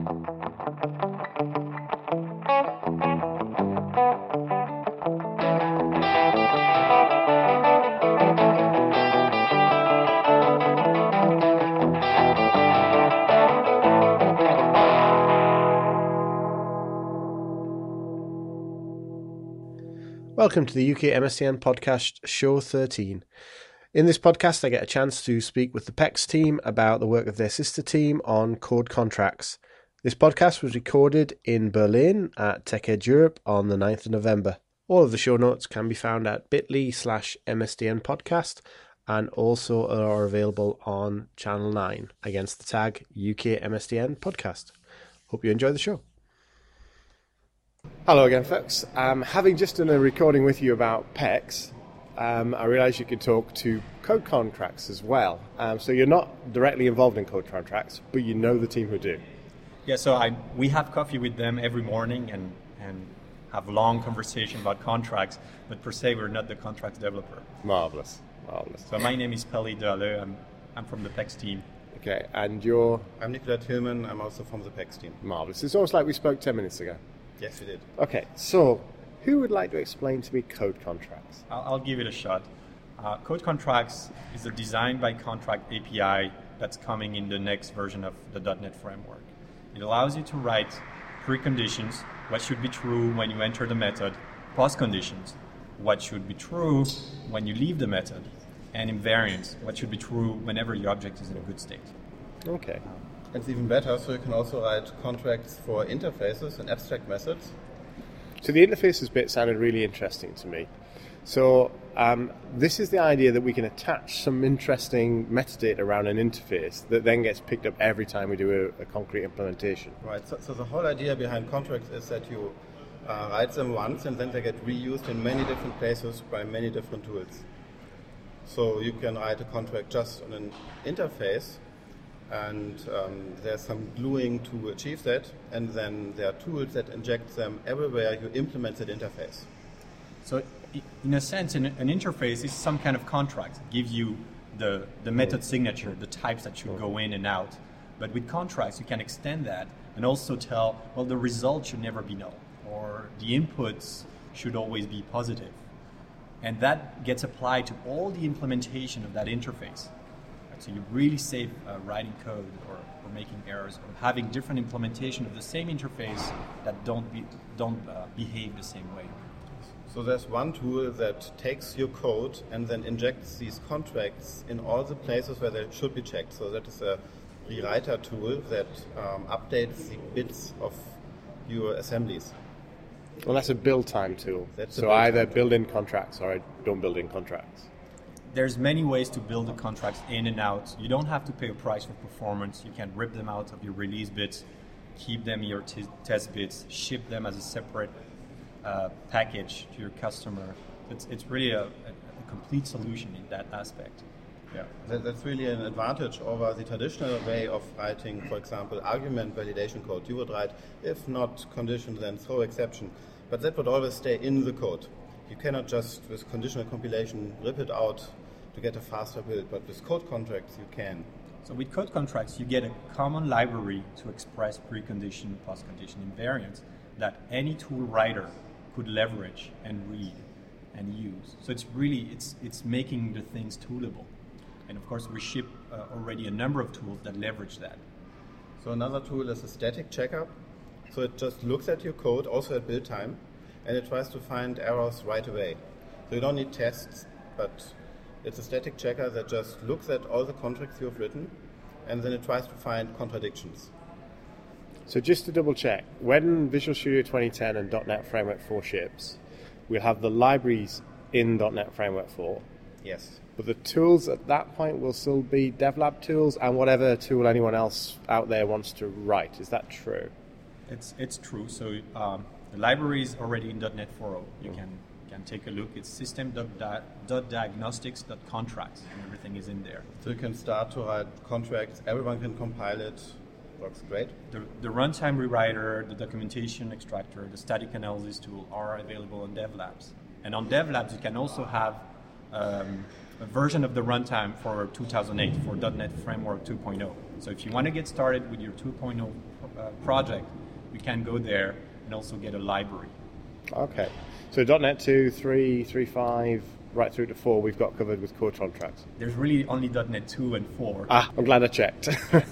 Welcome to the UK MSDN podcast, show 13. In this podcast, I get a chance to speak with the PEX team about the work of their sister team on code contracts. This podcast was recorded in Berlin at TechEd Europe on the 9th of November. All of the show notes can be found at bit.ly/MSDN podcast and also are available on Channel 9 against the tag UK MSDN podcast. Hope you enjoy the show. Hello again, folks. Having just done a recording with you about PEX, I realised you could talk to code contracts as well. So you're not directly involved in code contracts, but you know the team who do. Yeah, so we have coffee with them every morning and have long conversation about contracts, but per se we're not the contracts developer. Marvellous. So my name is Pelly Dale. I'm from the PEX team. Okay, and you're? I'm Nicola Tillman. I'm also from the PEX team. Marvellous. It's almost like we spoke 10 minutes ago. Yes, we did. Okay, so who would like to explain to me code contracts? I'll give it a shot. Code contracts is a design by contract API that's coming in the next version of the .NET framework. It allows you to write preconditions, what should be true when you enter the method, postconditions, what should be true when you leave the method, and invariants, what should be true whenever your object is in a good state. Okay. It's even better, so you can also write contracts for interfaces and abstract methods. So the interfaces bit sounded really interesting to me. So this is the idea that we can attach some interesting metadata around an interface that then gets picked up every time we do a concrete implementation. Right, so the whole idea behind contracts is that you write them once and then they get reused in many different places by many different tools. So you can write a contract just on an interface, and there's some gluing to achieve that, and then there are tools that inject them everywhere you implement that interface. So in a sense, an interface is some kind of contract. It gives you the method signature, the types that should go in and out. But with contracts, you can extend that and also tell, well, the result should never be null, or the inputs should always be positive. And that gets applied to all the implementation of that interface. So you really save writing code or making errors or having different implementation of the same interface that don't behave the same way. So there's one tool that takes your code and then injects these contracts in all the places where they should be checked. So that is a rewriter tool that updates the bits of your assemblies. Well, that's a build time tool. So I either build in contracts or I don't build in contracts. There's many ways to build the contracts in and out. You don't have to pay a price for performance. You can rip them out of your release bits, keep them in your test bits, ship them as a separate package to your customer. It's really a complete solution in that aspect. Yeah, that's really an advantage over the traditional way of writing, for example, argument validation code. You would write if not condition, then throw exception. But that would always stay in the code. You cannot just, with conditional compilation, rip it out to get a faster build, but with code contracts you can. So with code contracts, you get a common library to express precondition, postcondition, invariants that any tool writer could leverage and read and use. So it's really, it's making the things toolable. And of course, we ship already a number of tools that leverage that. So another tool is a static checker. So it just looks at your code, also at build time, and it tries to find errors right away. So you don't need tests, but it's a static checker that just looks at all the contracts you've written, and then it tries to find contradictions. So just to double check, when Visual Studio 2010 and .NET Framework 4 ships, we'll have the libraries in .NET Framework 4. Yes. But the tools at that point will still be DevLab tools and whatever tool anyone else out there wants to write. Is that true? It's true. So the library is already in .NET 4.0. You can take a look. It's system.diagnostics.contracts, and everything is in there. So you can start to write contracts. Everyone can compile it. Works great. The runtime rewriter, the documentation extractor, the static analysis tool are available on DevLabs. And on DevLabs, you can also have a version of the runtime for 2008, for .NET Framework 2.0. So if you want to get started with your 2.0 project, you can go there and also get a library. Okay. So .NET 2, 3, 3.5, right through to 4, we've got covered with code contracts. There's really only .NET 2 and 4. I'm glad I checked.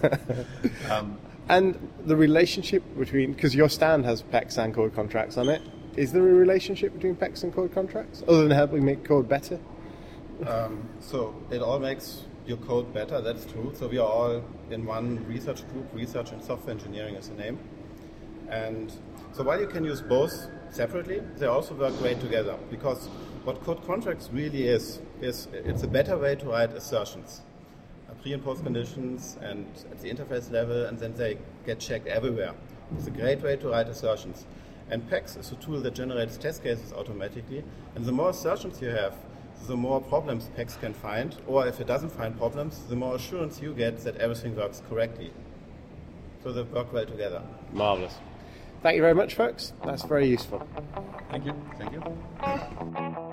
And the relationship between, because your stand has PEX and code contracts on it, is there a relationship between PEX and code contracts, other than helping make code better? So it all makes your code better, that's true. So we are all in one research group, research and software engineering is the name. And so while you can use both separately, they also work great together, because what code contracts really is it's a better way to write assertions, pre and post conditions, and at the interface level, and then they get checked everywhere. It's a great way to write assertions. And PEX is a tool that generates test cases automatically, and the more assertions you have, the more problems PEX can find, or if it doesn't find problems, the more assurance you get that everything works correctly. So they work well together. Marvellous. Thank you very much, folks. That's very useful. Thank you. Thank you.